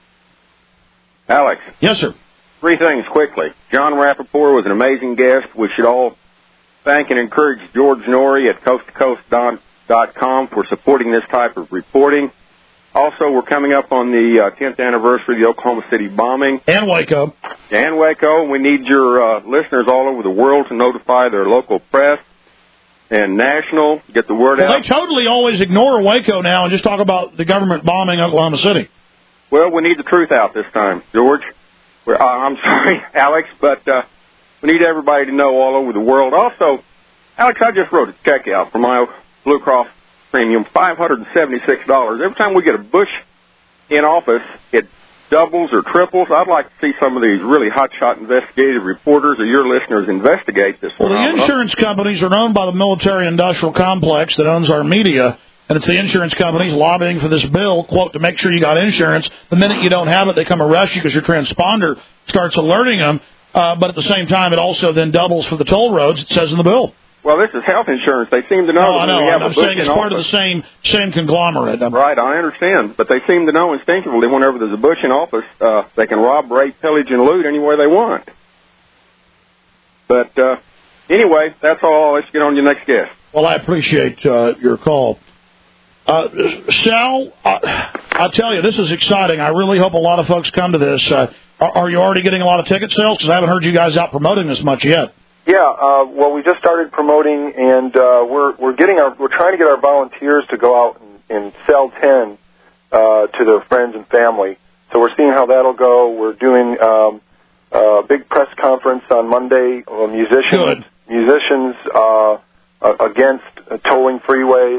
Alex. Yes, sir. 3 things quickly. John Rappaport was an amazing guest. We should all thank and encourage George Norrie at coasttocoast.com for supporting this type of reporting. Also, we're coming up on the 10th anniversary of the Oklahoma City bombing. And Waco. And Waco. We need your listeners all over the world to notify their local press and national, get the word out. They totally always ignore Waco now and just talk about the government bombing Oklahoma City. Well, we need the truth out this time, George. I'm sorry, Alex, but we need everybody to know all over the world. Also, Alex, I just wrote a check out for my Blue Cross premium, $576. Every time we get a Bush in office, it doubles or triples. I'd like to see some of these really hotshot investigative reporters or your listeners investigate this phenomenon. The insurance companies are owned by the military-industrial complex that owns our media, and it's the insurance companies lobbying for this bill, quote, to make sure you got insurance. The minute you don't have it, they come arrest you because your transponder starts alerting them. But at the same time, it also then doubles for the toll roads, it says in the bill. Well, this is health insurance. They seem to know. No, I know. I'm saying it's part of the same conglomerate. Right, I understand. But they seem to know instinctively whenever there's a Bush in office, they can rob, rape, pillage, and loot any way they want. But anyway, that's all. Let's get on to your next guest. Well, I appreciate your call. Sal, I tell you, this is exciting. I really hope a lot of folks come to this. Are you already getting a lot of ticket sales? Because I haven't heard you guys out promoting this much yet. Yeah, well, we just started promoting, and we're trying to get our volunteers to go out and sell 10 to their friends and family. So we're seeing how that'll go. We're doing a big press conference on Monday. Musicians against tolling freeways,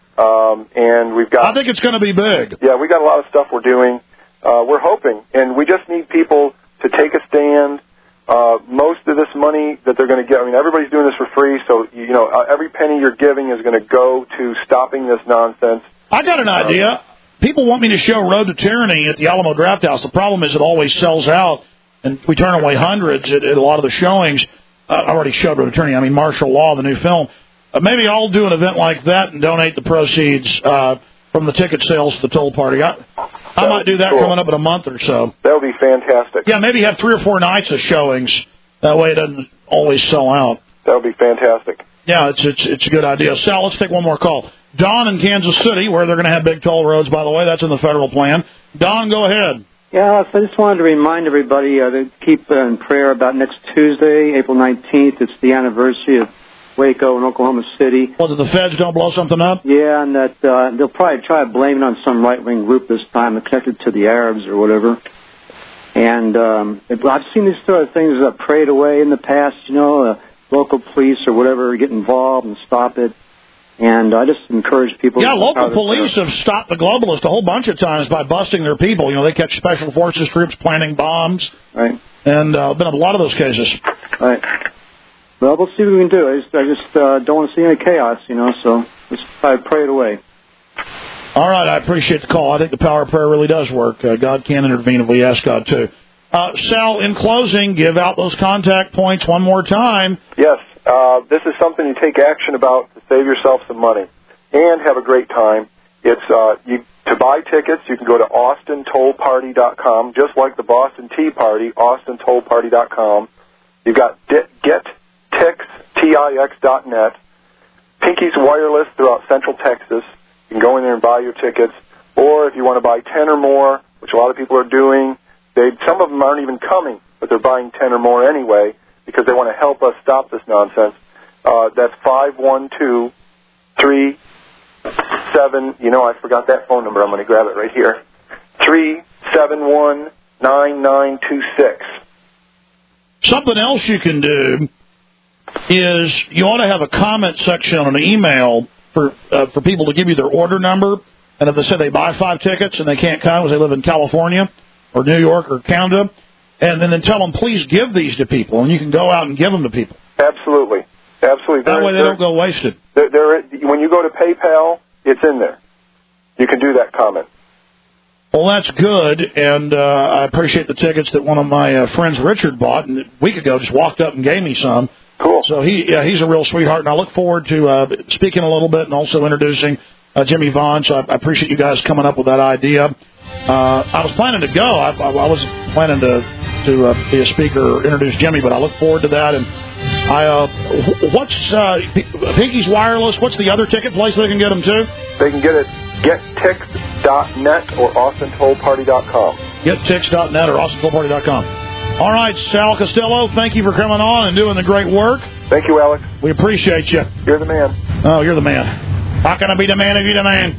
and we've got. I think it's going to be big. Yeah, we got a lot of stuff we're doing. We're hoping, and we just need people to take a stand. Most of this money that they're going to get, I mean, everybody's doing this for free, so, every penny you're giving is going to go to stopping this nonsense. I got an idea. People want me to show Road to Tyranny at the Alamo Drafthouse. The problem is it always sells out, and we turn away hundreds at a lot of the showings. I already showed Road to Tyranny. I mean, Martial Law, the new film. Maybe I'll do an event like that and donate the proceeds from the ticket sales to the toll party. I might do that coming up in a month or so. That would be fantastic. Yeah, maybe have 3 or 4 nights of showings. That way it doesn't always sell out. That would be fantastic. Yeah, it's a good idea. Sal, let's take one more call. Don in Kansas City, where they're going to have big toll roads, by the way. That's in the federal plan. Don, go ahead. Yeah, so I just wanted to remind everybody to keep in prayer about next Tuesday, April 19th. It's the anniversary of Waco in Oklahoma City. Well, that the feds don't blow something up? Yeah, and that they'll probably try to blame it on some right-wing group this time, connected to the Arabs or whatever. And I've seen these sort of things prayed away in the past, local police or whatever get involved and stop it. And I just encourage people. Yeah, local police have stopped the globalists a whole bunch of times by busting their people. They catch special forces troops planting bombs. Right. And been a lot of those cases. Right. Well, we'll see what we can do. I just don't want to see any chaos, so let's try to pray it away. All right, I appreciate the call. I think the power of prayer really does work. God can intervene if we ask God to. Sal, in closing, give out those contact points one more time. Yes, this is something you take action about to save yourself some money and have a great time. It's to buy tickets, you can go to austintollparty.com, just like the Boston Tea Party, austintollparty.com. You've got GetTix.net, Pinky's Wireless throughout Central Texas. You can go in there and buy your tickets. Or if you want to buy 10 or more, which a lot of people are doing, some of them aren't even coming, but they're buying 10 or more anyway because they want to help us stop this nonsense. That's 512-3... I forgot that phone number. I'm going to grab it right here. 371-9926. Something else you can do is you ought to have a comment section on an email for people to give you their order number. And if they say they buy 5 tickets and they can't come because they live in California or New York or Canada, and then tell them, please give these to people, and you can go out and give them to people. Absolutely. Absolutely. That way they don't go wasted. When you go to PayPal, it's in there. You can do that comment. Well, that's good, and I appreciate the tickets that one of my friends, Richard, bought and a week ago, just walked up and gave me some. Cool. So he's a real sweetheart, and I look forward to speaking a little bit and also introducing Jimmy Vaughn. So I appreciate you guys coming up with that idea. I was planning to go. I was planning to be a speaker or introduce Jimmy, but I look forward to that. And what's Pinky's Wireless? What's the other ticket place they can get them to? They can get it gettix.net or AustinTollParty.com. Gettix.net or AustinTollParty.com. All right, Sal Costello, thank you for coming on and doing the great work. Thank you, Alex. We appreciate you. You're the man. Oh, you're the man. How can I be the man if you're the man?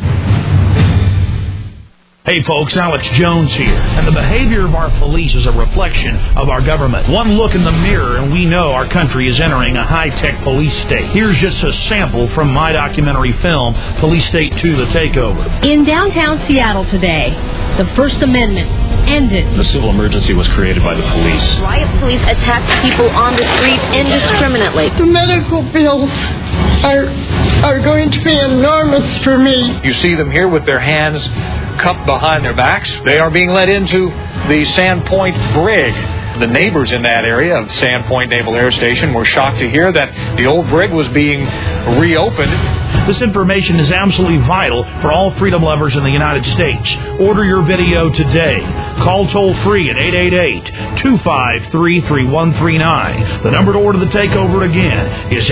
Hey folks, Alex Jones here, and the behavior of our police is a reflection of our government. One look in the mirror and we know our country is entering a high-tech police state. Here's just a sample from my documentary film, Police State 2, The Takeover. In downtown Seattle today, the First Amendment ended. The civil emergency was created by the police. Riot police attacked people on the street indiscriminately. The medical bills are going to be enormous for me. You see them here with their hands cupped behind their backs. They are being led into the Sandpoint Brig. The neighbors in that area of Sandpoint Naval Air Station were shocked to hear that the old brig was being reopened. This information is absolutely vital for all freedom lovers in the United States. Order your video today. Call toll-free at 888-253-3139. The number to order the takeover again is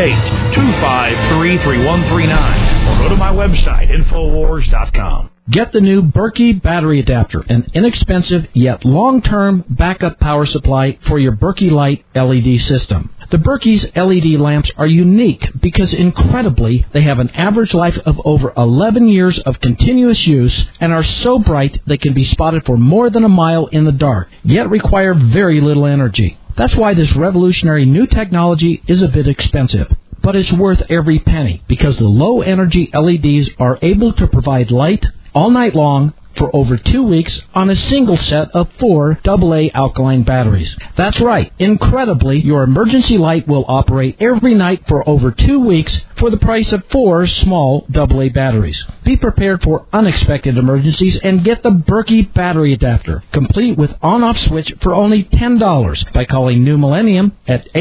888-253-3139. Or go to my website, Infowars.com. Get the new Berkey battery adapter, an inexpensive yet long-term backup power supply for your Berkey Light LED system. The Berkey's LED lamps are unique because, incredibly, they have an average life of over 11 years of continuous use and are so bright they can be spotted for more than a mile in the dark, yet require very little energy. That's why this revolutionary new technology is a bit expensive. But it's worth every penny because the low-energy LEDs are able to provide light all night long for over 2 weeks on a single set of 4 AA alkaline batteries. That's right. Incredibly, your emergency light will operate every night for over 2 weeks for the price of 4 small AA batteries. Be prepared for unexpected emergencies and get the Berkey battery adapter, complete with on-off switch for only $10 by calling New Millennium at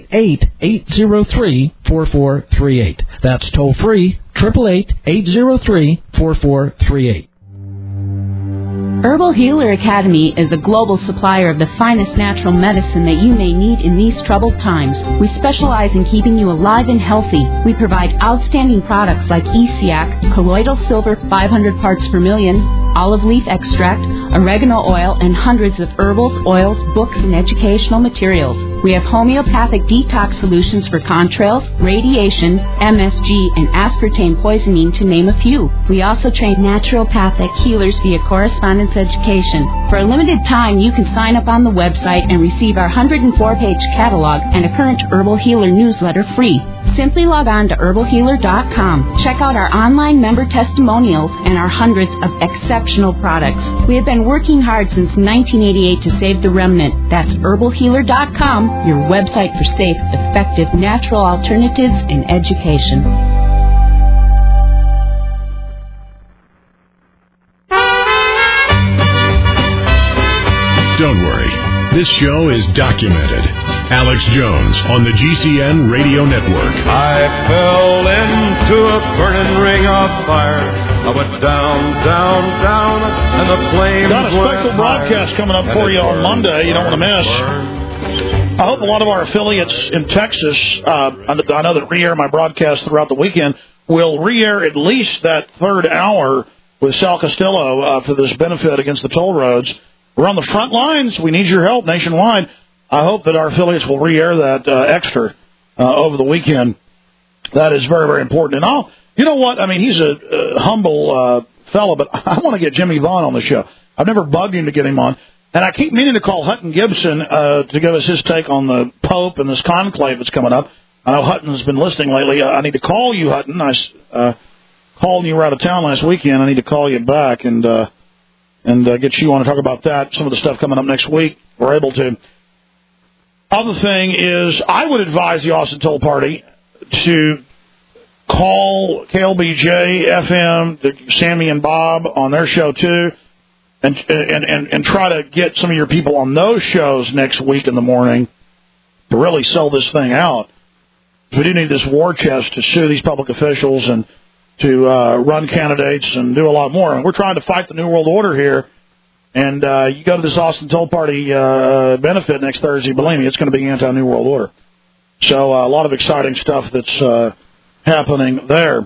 888-803-4438. That's toll-free, 888-803-4438. Herbal Healer Academy is a global supplier of the finest natural medicine that you may need in these troubled times. We specialize in keeping you alive and healthy. We provide outstanding products like ESEAC, colloidal silver 500 parts per million, olive leaf extract, oregano oil, and hundreds of herbals, oils, books, and educational materials. We have homeopathic detox solutions for contrails, radiation, MSG, and aspartame poisoning, to name a few. We also train naturopathic healers via correspondence education. For a limited time, you can sign up on the website and receive our 104-page catalog and a current Herbal Healer newsletter free. Simply log on to herbalhealer.com. Check out our online member testimonials and our hundreds of exceptional products. We have been working hard since 1988 to save the remnant. That's herbalhealer.com, your website for safe, effective, natural alternatives in education. Don't worry. This show is documented. Alex Jones on the GCN Radio Network. I fell into a burning ring of fire. I went down, down, down, and the flames got a special broadcast coming up for you on Monday. You don't want to miss. I hope a lot of our affiliates in Texas, I know that re-air my broadcast throughout the weekend, will re-air at least that third hour with Sal Costello for this benefit against the toll roads. We're on the front lines. We need your help nationwide. I hope that our affiliates will re-air that extra over the weekend. That is very, very important. And You know what? I mean, he's a humble fellow, but I want to get Jimmy Vaughn on the show. I've never bugged him to get him on. And I keep meaning to call Hutton Gibson to give us his take on the Pope and this conclave that's coming up. I know Hutton's been listening lately. I need to call you, Hutton. I called you. You were out of town last weekend. I need to call you back and get you on to talk about that, some of the stuff coming up next week. We're able to. Other thing is, I would advise the Austin Toll Party to call KLBJ FM, Sammy and Bob on their show too, and try to get some of your people on those shows next week in the morning to really sell this thing out. We do need this war chest to sue these public officials and to run candidates and do a lot more. And we're trying to fight the New World Order here. And you go to this Austin Toll Party benefit next Thursday, believe me, it's going to be anti-New World Order. So a lot of exciting stuff that's happening there.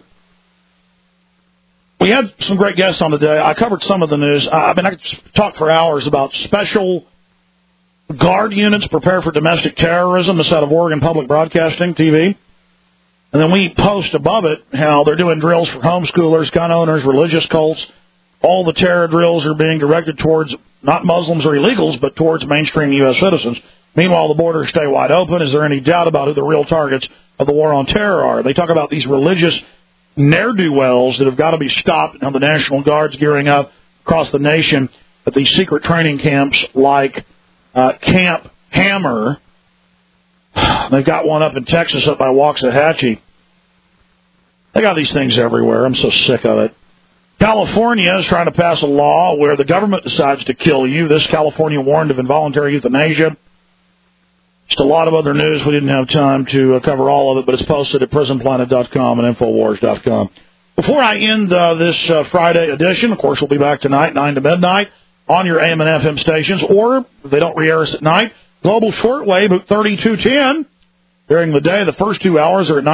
We had some great guests on today. I covered some of the news. I could talk for hours about special guard units prepare for domestic terrorism. This out of Oregon Public Broadcasting TV. And then we post above it how they're doing drills for homeschoolers, gun owners, religious cults. All the terror drills are being directed towards not Muslims or illegals, but towards mainstream U.S. citizens. Meanwhile, the borders stay wide open. Is there any doubt about who the real targets of the war on terror are? They talk about these religious ne'er-do-wells that have got to be stopped, and how the National Guard's gearing up across the nation at these secret training camps like Camp Hammer. They've got one up in Texas up by Waxahachie. They got these things everywhere. I'm so sick of it. California is trying to pass a law where the government decides to kill you. This California warned of involuntary euthanasia. Just a lot of other news. We didn't have time to cover all of it, but it's posted at prisonplanet.com and Infowars.com. Before I end this Friday edition, of course, we'll be back tonight, 9 to midnight, on your AM and FM stations, or if they don't re-air us at night, Global Shortwave at 3210. During the day, the first 2 hours are at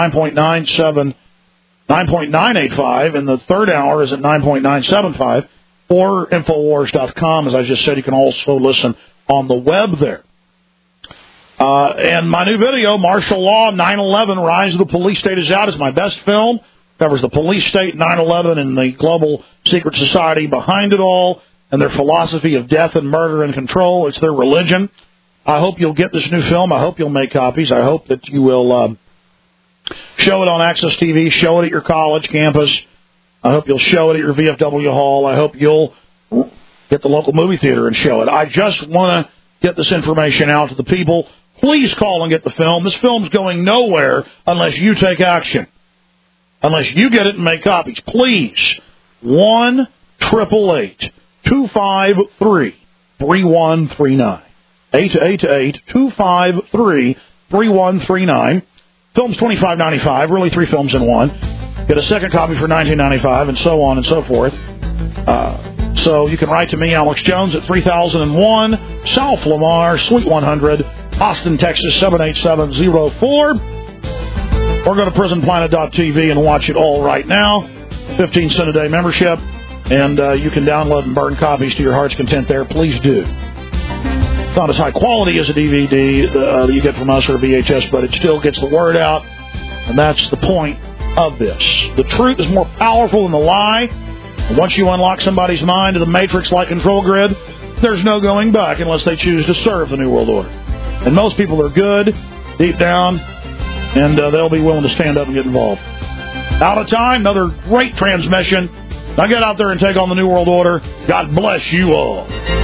9.985, and the third hour is at 9.975, or Infowars.com. As I just said, you can also listen on the web there. And my new video, Martial Law 9/11, Rise of the Police State, is out. It's my best film. Covers the police state, 9/11, and the global secret society behind it all, and their philosophy of death and murder and control. It's their religion. I hope you'll get this new film. I hope you'll make copies. I hope that you will show it on Access TV, show it at your college campus. I hope you'll show it at your VFW hall. I hope you'll get the local movie theater and show it. I just want to get this information out to the people. Please call and get the film. This film's going nowhere unless you take action. Unless you get it and make copies. Please. 1-888-253-3139. 888-253-3139. Film's $25.95. Really 3 films in one. Get a second copy for $19.95, and so on and so forth. So you can write to me, Alex Jones, at 3001 South Lamar, Suite 100, Austin, Texas, 78704. Or go to prisonplanet.tv and watch it all right now. 15 cent a day membership. And you can download and burn copies to your heart's content there. Please do. It's not as high quality as a DVD that you get from us or a VHS, but it still gets the word out. And that's the point of this. The truth is more powerful than the lie. And once you unlock somebody's mind to the matrix-like control grid, there's no going back unless they choose to serve the New World Order. And most people are good, deep down, and they'll be willing to stand up and get involved. Out of time, another great transmission. Now get out there and take on the New World Order. God bless you all.